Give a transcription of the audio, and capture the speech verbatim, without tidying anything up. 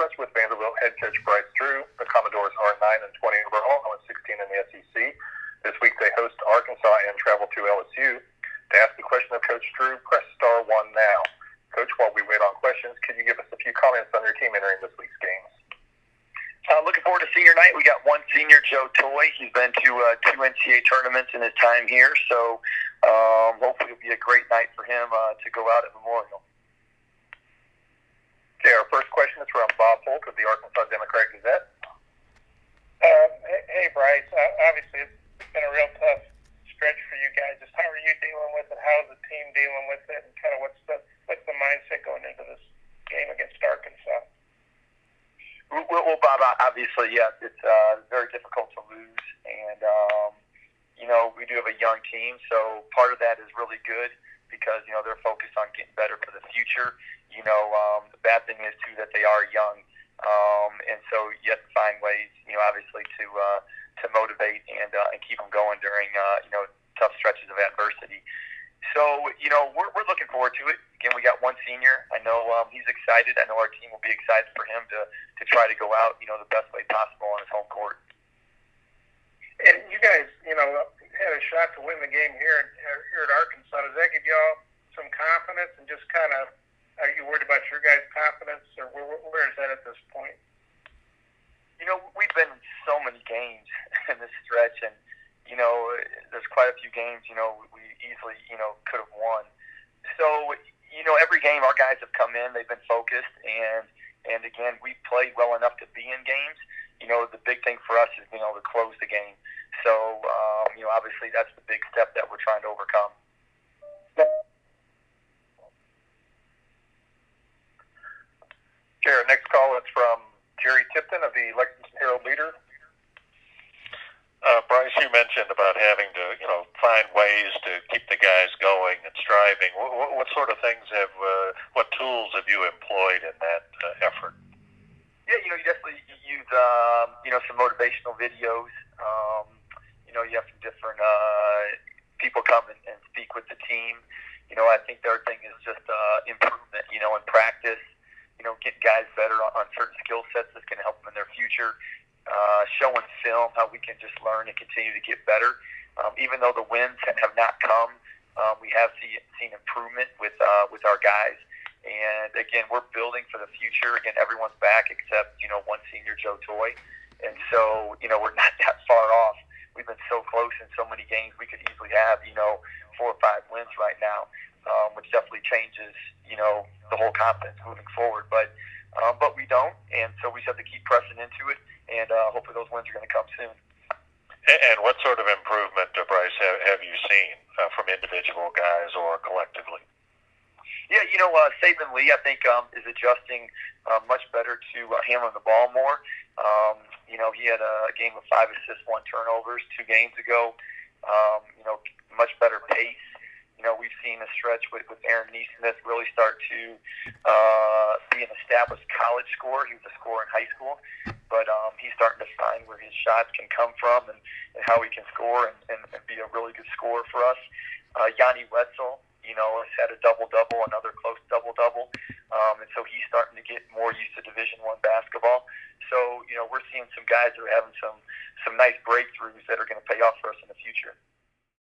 Christmas with Vanderbilt head coach Bryce Drew. The Commodores are nine and twenty overall, and sixteen in the S E C. This week they host Arkansas and travel to L S U. To ask a question of Coach Drew, press star one now. Coach, while we wait on questions, can you give us a few comments on your team entering this week's games? Uh, looking forward to senior night. We got one senior, Joe Toy. He's been to uh, two N C A A tournaments in his time here, so um, hopefully it'll be a great night for him uh, to go out at Memorial. Okay, our first question is from Bob Holt of the Arkansas Democrat-Gazette. Uh, hey, Bryce. Uh, obviously, it's been a real tough stretch for you guys. Just how are you dealing with it? How's the team dealing with it? And kind of what's the what's the mindset going into this game against Arkansas? Well, well Bob, obviously, yes, it's uh, very difficult to lose, and um, you know we do have a young team, so part of that is really good because you know they're focused on getting better for the future. You know, um, the bad thing is too that they are young, um, and so you have to find ways, you know, obviously to uh, to motivate and uh, and keep them going during uh, you know tough stretches of adversity. So you know we're we're looking forward to it. Again, we got one senior. I know um, he's excited. I know our team will be excited for him to to try to go out, you know, the best way possible on his home court. And you guys, you know, had a shot to win the game here here at Arkansas. Does that give y'all some confidence and just kind of? Are you worried about your guys' confidence, or where, where is that at this point? You know, we've been in so many games in this stretch, and, you know, there's quite a few games, you know, we easily, you know, could have won. So, you know, every game our guys have come in, they've been focused, and, and again, we played well enough to be in games. You know, the big thing for us is being able to close the game. So, um, you know, obviously that's the big step that we're trying to overcome. Okay, our next call is from Jerry Tipton of the Lexington Herald-Leader. Uh, Bryce, you mentioned about having to, you know, find ways to keep the guys going and striving. What, what sort of things have, uh, what tools have you employed in that uh, effort? Yeah, you know, you definitely use, um, you know, some motivational videos. Um, you know, you have some different uh, people come and, and speak with the team. You know, I think the other thing is just uh, improvement, you know, in practice. You know, get guys better on, on certain skill sets that's going to help them in their future. Uh, showing film, how we can just learn and continue to get better. Um, even though the wins have not come, um, we have see, seen improvement with uh, with our guys. And again, we're building for the future. Again, everyone's back except you know one senior, Joe Toy. And so you know we're not that far off. We've been so close in so many games. We could easily have you know four or five wins right now. Um, which definitely changes, you know, the whole confidence moving forward. But um, but we don't, and so we just have to keep pressing into it, and uh, hopefully those wins are going to come soon. And what sort of improvement, uh, Bryce, have, have you seen uh, from individual guys or collectively? Yeah, you know, uh, Saban Lee, I think, um, is adjusting uh, much better to uh, handling the ball more. Um, you know, he had a game of five assists, one turnovers two games ago. Um, you know, much better pace. You know, we've seen a stretch with, with Aaron Neesmith really start to uh, be an established college scorer. He was a scorer in high school, but um, he's starting to find where his shots can come from and, and how he can score and, and, and be a really good scorer for us. Uh, Yanni Wetzel, you know, has had a double-double, another close double-double, um, and so he's starting to get more used to Division One basketball. So, you know, we're seeing some guys that are having some, some nice breakthroughs that are going to pay off for us in the future.